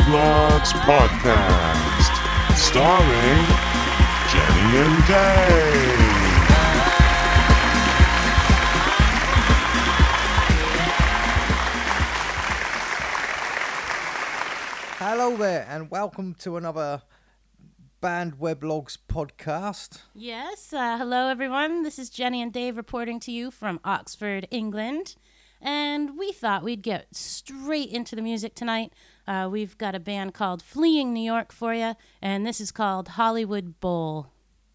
Weblogs Podcast, starring Jenny and Dave. Hello there, and welcome to another Band Weblogs Podcast. Yes, hello everyone. This is Jenny and Dave reporting to you from Oxford, England. And we thought we'd get straight into the music tonight. We've got a band called Fleeing New York for you, and this is called Hollywood Bowl.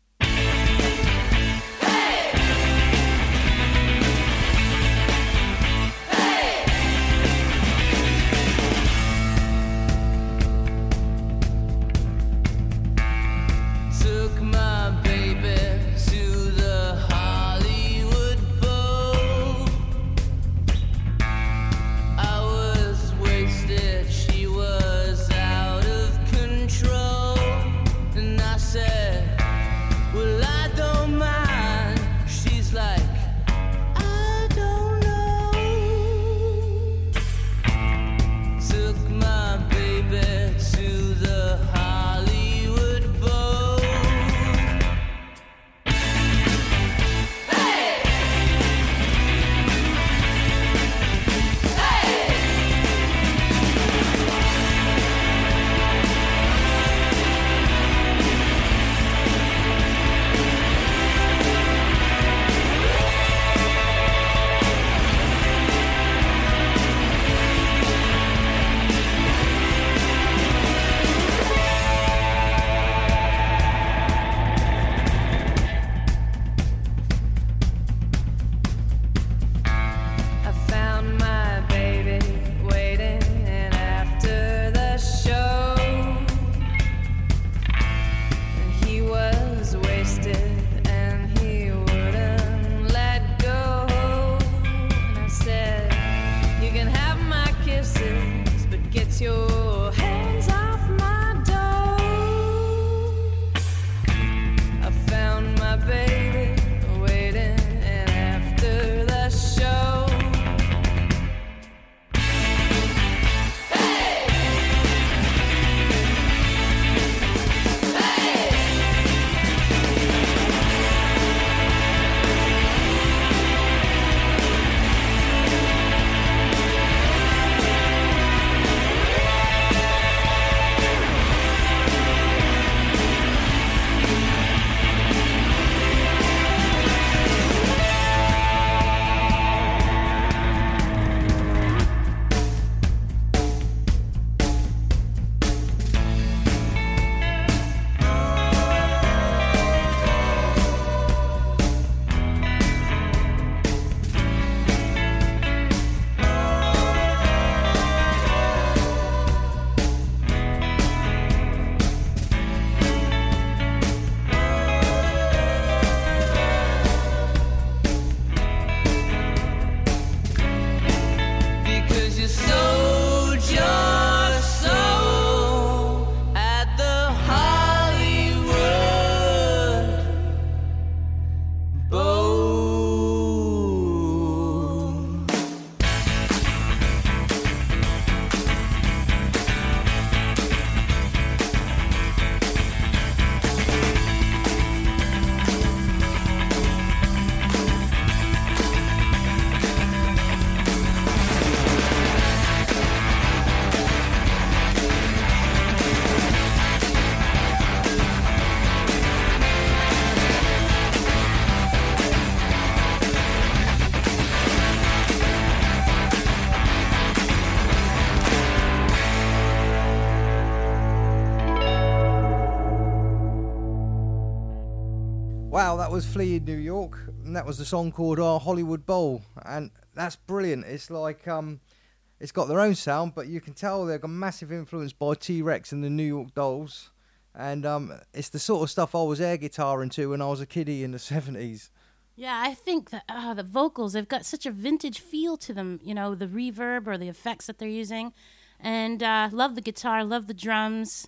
Wow, that was Fleeing New York, and that was the song called Hollywood Bowl, and that's brilliant. It's like, it's got their own sound, but you can tell they've got massive influence by T-Rex and the New York Dolls, and it's the sort of stuff I was air guitaring to when I was a kiddie in the 70s. Yeah, I think that the vocals, they've got such a vintage feel to them, you know, the reverb or the effects that they're using, and love the guitar, love the drums.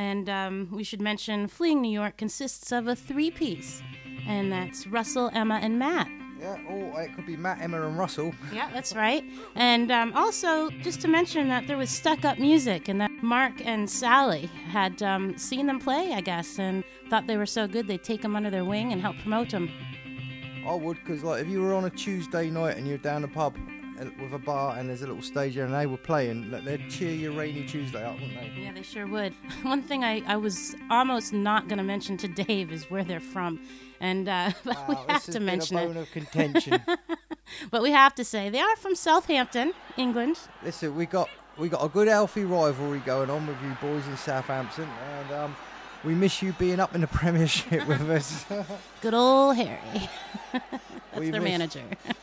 And we should mention Fleeing New York consists of a three-piece, and that's Russell, Emma, and Matt. Yeah, or it could be Matt, Emma, and Russell. Yeah, that's right. And also, just to mention that there was Stuck Up Music, and that Mark and Sally had seen them play, I guess, and thought they were so good they'd take them under their wing and help promote them. I would, because like if you were on a Tuesday night and you're down the pub with a bar and there's a little stage there and they were playing, they'd cheer your rainy Tuesday up, wouldn't they? Yeah, they sure would. One thing I was almost not going to mention to Dave is where they're from, and but we have to mention it. This has been a bone of contention. But we have to say they are from Southampton, England. Listen, we got a good healthy rivalry going on with you boys in Southampton, and we miss you being up in the Premiership with us. Good old Harry. That's their manager.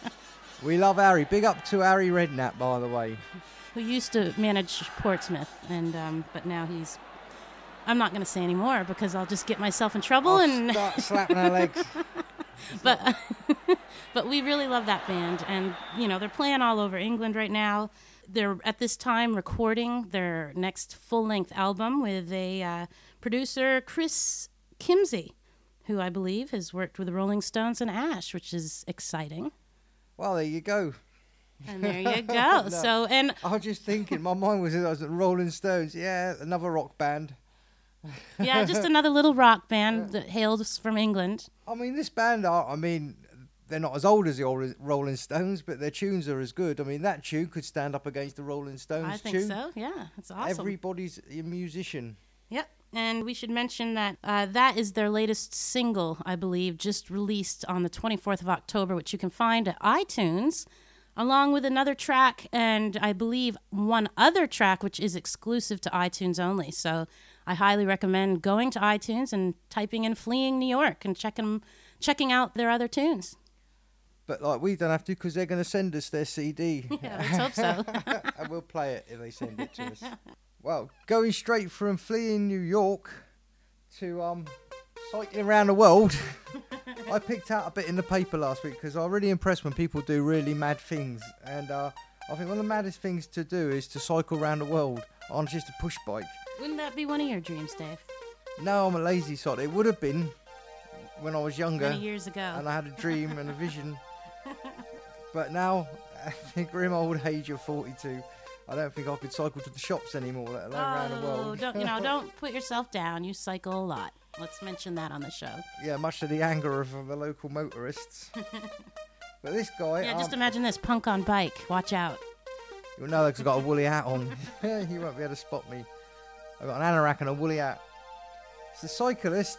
We love Harry. Big up to Harry Redknapp, by the way. Who used to manage Portsmouth, and but now he's... I'm not going to say any more because I'll just get myself in trouble and start slapping our legs. But but we really love that band, and you know they're playing all over England right now. They're at this time recording their next full-length album with a producer, Chris Kimsey, who I believe has worked with the Rolling Stones and Ash, which is exciting. Well, there you go. And there you go. No, So, and I was just thinking, my mind was at the Rolling Stones. Yeah, another rock band. yeah, just another little rock band that hails from England. I mean, this band they're not as old as the old Rolling Stones, but their tunes are as good. I mean, that tune could stand up against the Rolling Stones I think tune. so, yeah. It's awesome. Everybody's a musician. Yep. And we should mention that that is their latest single, I believe, just released on the 24th of October, which you can find at iTunes, along with another track and I believe one other track, which is exclusive to iTunes only. So I highly recommend going to iTunes and typing in Fleeing New York and checking out their other tunes. But like we don't have to because they're going to send us their CD. Yeah, let's hope so. And we'll play it if they send it to us. Well, going straight from Fleeing New York to cycling around the world, I picked out a bit in the paper last week because I'm really impressed when people do really mad things. And I think one of the maddest things to do is to cycle around the world on just a push bike. Wouldn't that be one of your dreams, Dave? No, I'm a lazy sod. It would have been when I was younger. Many years ago. And I had a dream and a vision. But now, at the grim old age of 42, I don't think I could cycle to the shops anymore, let alone around the world. Don't put yourself down. You cycle a lot. Let's mention that on the show. Yeah, much to the anger of the local motorists. But this guy... Yeah, just imagine this. Punk on bike. Watch out. You'll know because I've got a woolly hat on. You won't be able to spot me. I've got an anorak and a woolly hat. It's the cyclist,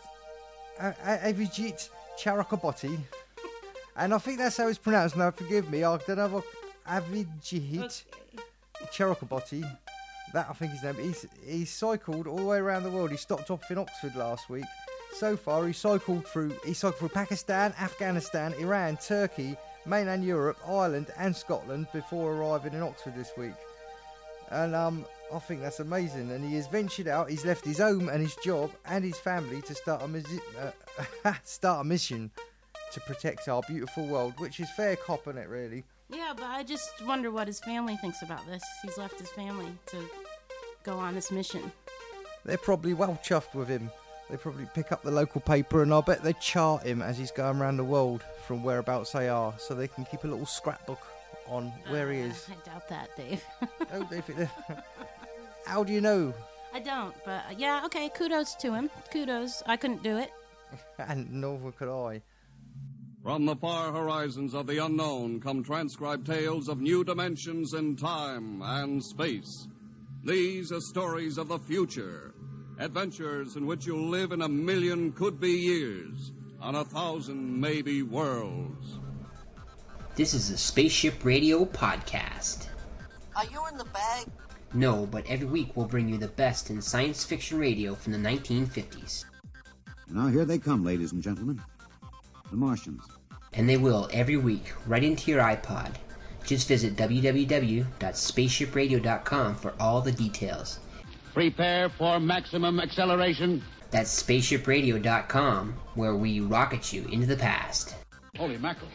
Avijit Chakraborty. And I think that's how it's pronounced. Now, forgive me. I don't know what... Avijit Chakraborty. That, I think, his name. He's cycled all the way around the world. He stopped off in Oxford last week. So far, he cycled through Pakistan, Afghanistan, Iran, Turkey, mainland Europe, Ireland, and Scotland before arriving in Oxford this week. And I think that's amazing. And he has ventured out. He's left his home and his job and his family to start a mission to protect our beautiful world, which is fair cop, isn't it, really? Yeah, but I just wonder what his family thinks about this. He's left his family to go on this mission. They're probably well chuffed with him. They probably pick up the local paper and I bet they chart him as he's going around the world from whereabouts they are so they can keep a little scrapbook on where he is. I doubt that, Dave. Oh, Dave. How do you know? I don't, but yeah, okay, kudos to him. Kudos. I couldn't do it. And nor could I. From the far horizons of the unknown come transcribed tales of new dimensions in time and space. These are stories of the future, adventures in which you'll live in 1,000,000 could-be years on 1,000 maybe worlds. This is a Spaceship Radio podcast. Are you in the bag? No, but every week we'll bring you the best in science fiction radio from the 1950s. Now here they come, ladies and gentlemen. The Martians. And they will every week, right into your iPod. Just visit www.spaceshipradio.com for all the details. Prepare for maximum acceleration. That's spaceshipradio.com, where we rocket you into the past. Holy mackerel.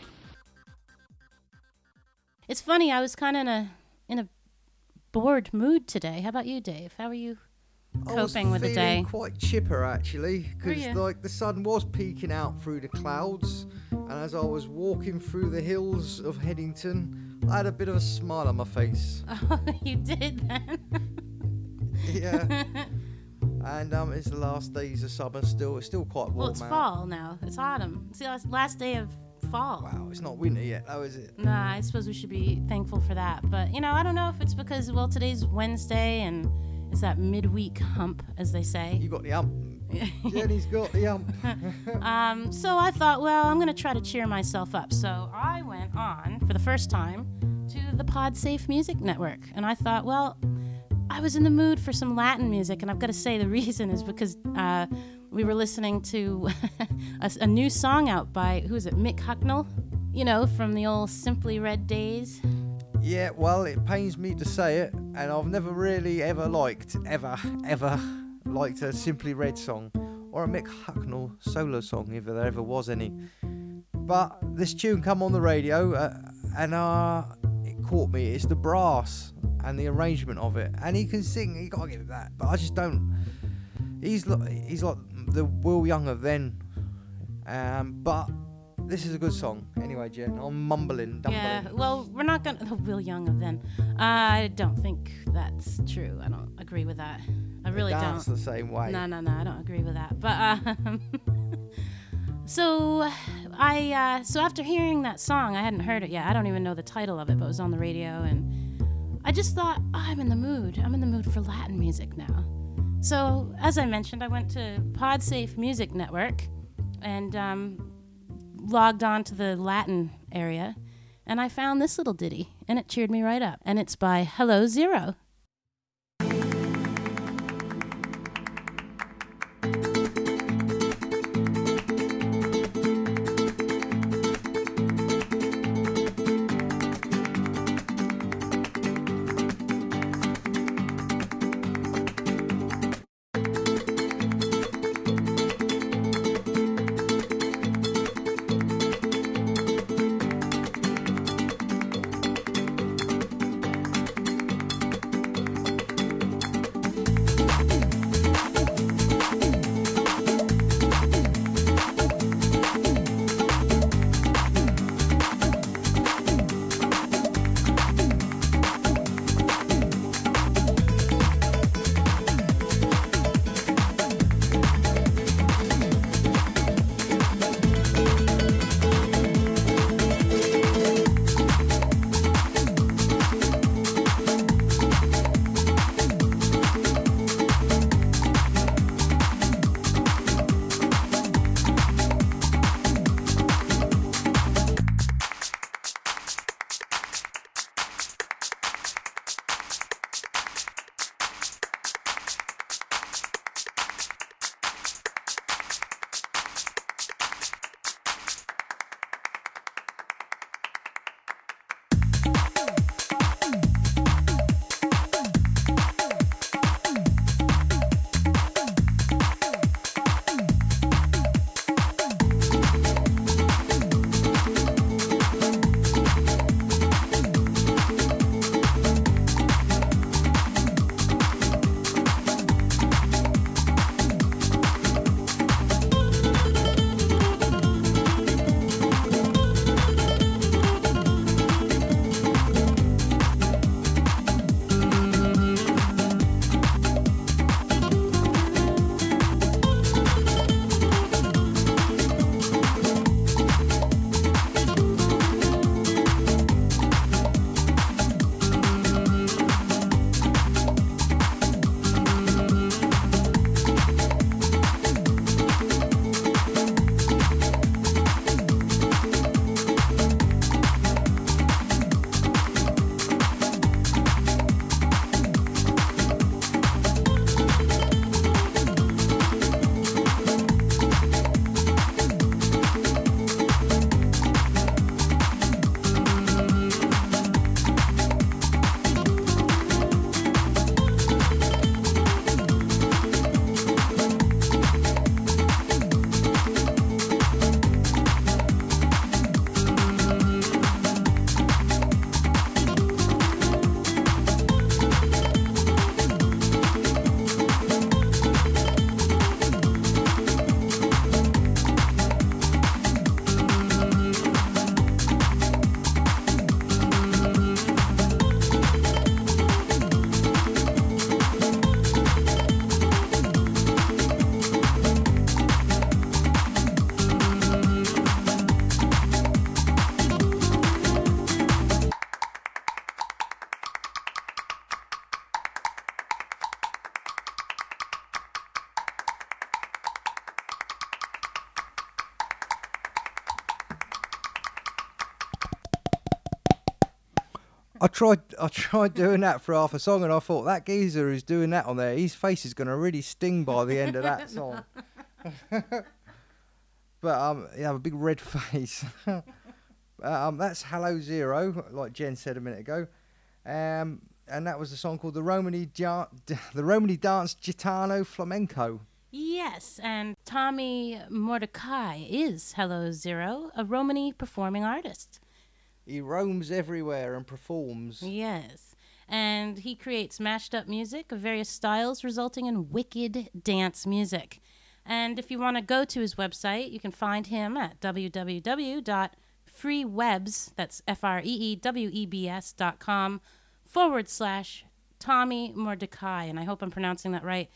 It's funny, I was kind of in a bored mood today. How about you, Dave? How are you coping with the day? I was feeling quite chipper, actually, because you? the sun was peeking out through the clouds, and as I was walking through the hills of Headington, I had a bit of a smile on my face. Oh, you did then? Yeah. And it's the last days of summer still. It's still quite warm Well, it's out. fall now. It's autumn. It's the last day of fall. Wow, it's not winter yet, though, is it? Nah, I suppose we should be thankful for that. But, you know, I don't know if it's because, well, today's Wednesday and it's that midweek hump, as they say. You got the ump. Jenny's got the ump. So I thought, well, I'm going to try to cheer myself up. So I went on, for the first time, to the PodSafe Music Network. And I thought, well, I was in the mood for some Latin music. And I've got to say the reason is because we were listening to a new song out by, who is it, Mick Hucknall? You know, from the old Simply Red days. Yeah, well, it pains me to say it, and I've never really ever liked a Simply Red song or a Mick Hucknall solo song, if there ever was any. But this tune come on the radio, and it caught me. It's the brass and the arrangement of it, and he can sing. You gotta give it that. But I just don't. He's like the Will Young of then, but. This is a good song. Anyway, Jen, I'm mumbling. Yeah, well, we're not going to... Will Young of then. I don't think that's true. I don't agree with that. I really don't. Dance the same way. No, I don't agree with that. But, so after hearing that song, I hadn't heard it yet. I don't even know the title of it, but it was on the radio. And I just thought, I'm in the mood. I'm in the mood for Latin music now. So, as I mentioned, I went to PodSafe Music Network and... logged on to the Latin area, and I found this little ditty, and it cheered me right up. And it's by Hello Zero. I tried doing that for half a song, and I thought that geezer who's doing that on there, his face is going to really sting by the end of that song. But you have a big red face. That's Hello Zero, like Jen said a minute ago, and that was a song called the Romany Dance Gitano Flamenco. Yes, and Tommy Mordecai is Hello Zero, a Romany performing artist. He roams everywhere and performs. Yes, and he creates mashed up music of various styles, resulting in wicked dance music. And if you want to go to his website, you can find him at www.freewebs, that's freewebs.com/Tommy Mordecai. And I hope I'm pronouncing that right.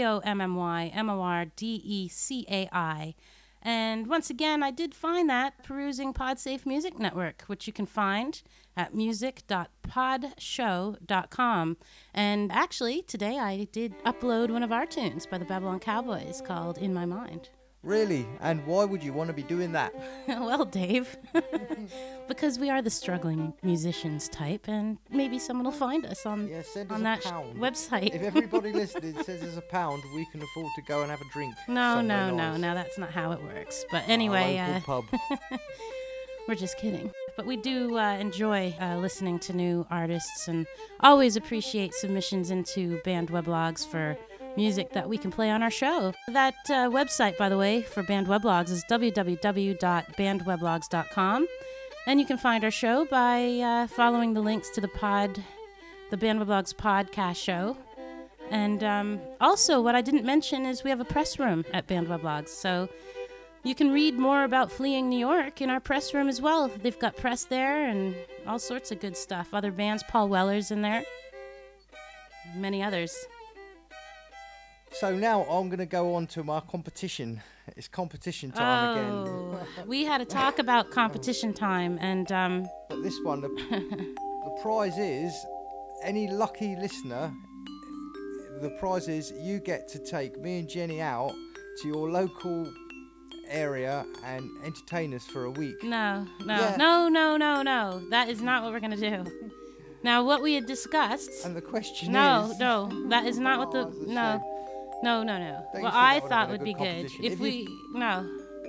TOMMYMORDECAI. And once again, I did find that perusing PodSafe Music Network, which you can find at music.podshow.com. And actually, today I did upload one of our tunes by the Babylon Cowboys called In My Mind. Really? And why would you want to be doing that? Well, Dave, because we are the struggling musicians type, and maybe someone will find us on that website. If everybody listening says there's £1, we can afford to go and have a drink. No, that's not how it works. But anyway, local pub. We're just kidding. But we do enjoy listening to new artists, and always appreciate submissions into band weblogs for music that we can play on our show. That website, by the way, for band weblogs is www.bandweblogs.com, and you can find our show by following the links to the Band Weblogs podcast show. And also, what I didn't mention is we have a press room at Band Weblogs, so you can read more about Fleeing New York in our press room as well. They've got press there and all sorts of good stuff. Other bands, Paul Weller's in there, many others. So now I'm going to go on to my competition. It's competition time again. We had a talk about competition time, and but this one, the prize is any lucky listener. The prize is you get to take me and Jenny out to your local area and entertain us for a week. No. Yeah. No. That is not what we're going to do. Now, what we had discussed. And the question is. No, that is not what the. No. No. What I thought would be good if we. No.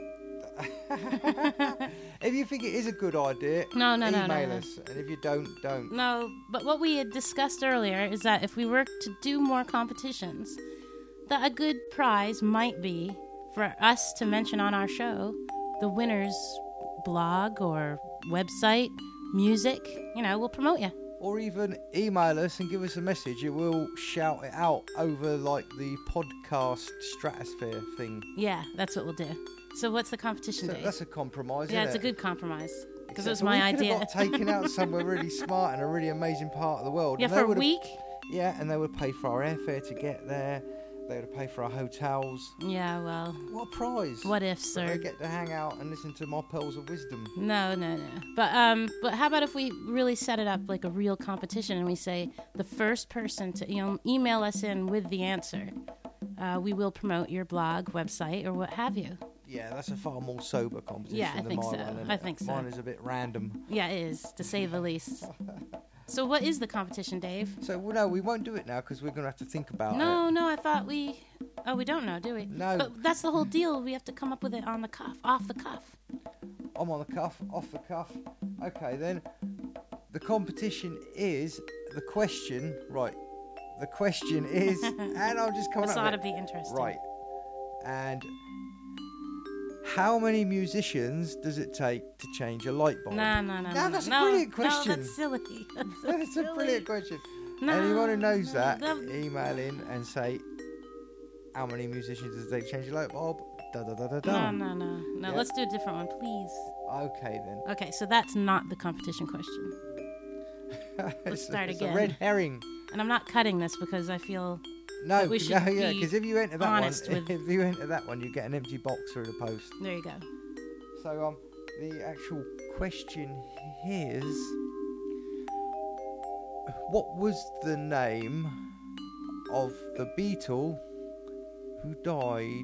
If you think it is a good idea, email us. And if you don't. No, but what we had discussed earlier is that if we were to do more competitions, that a good prize might be for us to mention on our show the winner's blog or website, music. We'll promote you. Or even email us and give us a message. It will shout it out over like the podcast stratosphere thing. Yeah, that's what we'll do. So what's the competition day? That's a compromise, Yeah, isn't it's it? a good compromise. Because it was we my could idea. have got taken out somewhere really smart and a really amazing part of the world. Yeah, and for a week? Yeah, and they would pay for our airfare to get there. They would pay for our hotels. Yeah, well. What a prize. What if, sir? They get to hang out and listen to my pearls of wisdom. No. But how about if we really set it up like a real competition and we say the first person to email us in with the answer, we will promote your blog, website, or what have you. Yeah, that's a far more sober competition Yeah, I than think mine. so. I think so. Mine is a bit random. Yeah, it is, to say the least. So what is the competition, Dave? So, no, we won't do it now because we're going to have to think about it. No, I thought we... Oh, we don't know, do we? No. But that's the whole deal. We have to come up with it on the cuff, off the cuff. I'm on the cuff, off the cuff. Okay, then. The competition is... The question... Right. The question is... and I'm just coming This up ought with to be interesting. Right. And... How many musicians does it take to change a light bulb? No, that's a brilliant question. No, that's silly. That's a brilliant question. No, Anyone who knows that, email in and say, how many musicians does it take to change a light bulb? No. Yeah. Let's do a different one, please. Okay, then. Okay, so that's not the competition question. Let's start it's again. A red herring. And I'm not cutting this because I feel... No, we should be because if you enter that honest one, with- if you enter that one, you get an empty box through the post. There you go. So the actual question is, what was the name of the Beatle who died?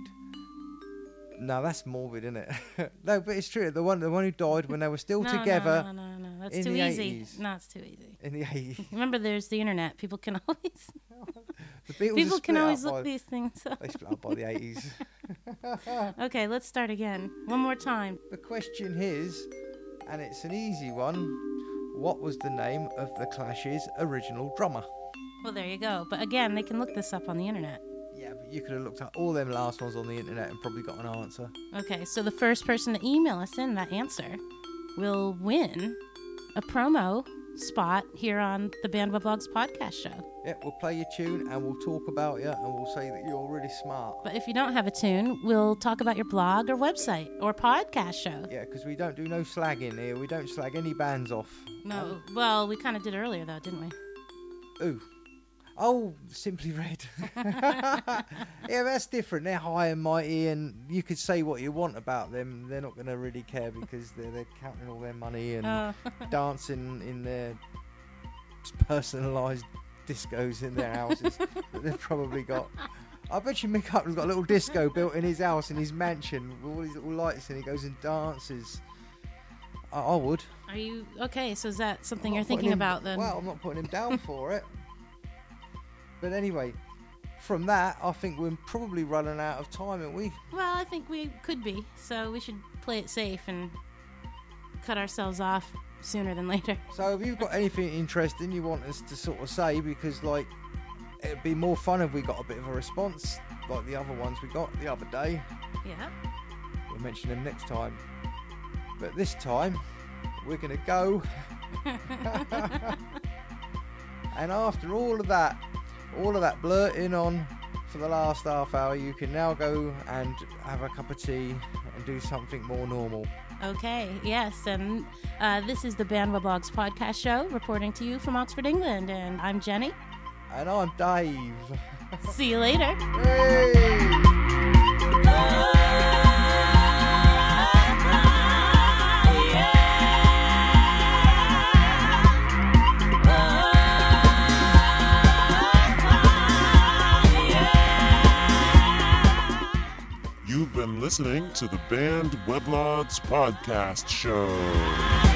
No, that's morbid, isn't it? No, but it's true. The one who died when they were still together. No. that's In too the easy. 80s. No, it's too easy. In the 80s. Remember, there's the internet. People can always The Beatles people are can split always up look these things up. They split up by the 80s. Okay, let's start again. One more time. The question is, and it's an easy one, what was the name of the Clash's original drummer? Well, there you go. But again, they can look this up on the internet. Yeah, but you could have looked up all them last ones on the internet and probably got an answer. Okay, so the first person to email us in that answer will win a promo spot here on the Bandwa Blogs podcast show. Yeah, we'll play your tune and we'll talk about you and we'll say that you're really smart. But if you don't have a tune, we'll talk about your blog or website or podcast show. Yeah, because we don't do no slagging here. We don't slag any bands off. No, well, we kind of did earlier, though, didn't we? Ooh. Oh, Simply Red. Yeah, that's different. They're high and mighty, and you could say what you want about them. They're not going to really care because they're counting all their money and dancing in their personalised discos in their houses that they've probably got. I bet you Mick Hucknall's got a little disco built in his house, in his mansion, with all these little lights, and he goes and dances. I would. Are you okay? So is that something I'm you're not putting thinking him- about then? Well, I'm not putting him down for it. But anyway, from that, I think we're probably running out of time, aren't we? Well, I think we could be. So we should play it safe and cut ourselves off sooner than later. So if you've got anything interesting you want us to sort of say, because like it'd be more fun if we got a bit of a response like the other ones we got the other day. Yeah. We'll mention them next time. But this time, we're going to go. And after all of that blurting on for the last half hour, you can now go and have a cup of tea and do something more normal. Okay, yes, and this is the Bandwa Blogs podcast show, reporting to you from Oxford, England, and I'm Jenny. And I'm Dave. See you later. Hey! You've been listening to the Band Weblogs Podcast Show.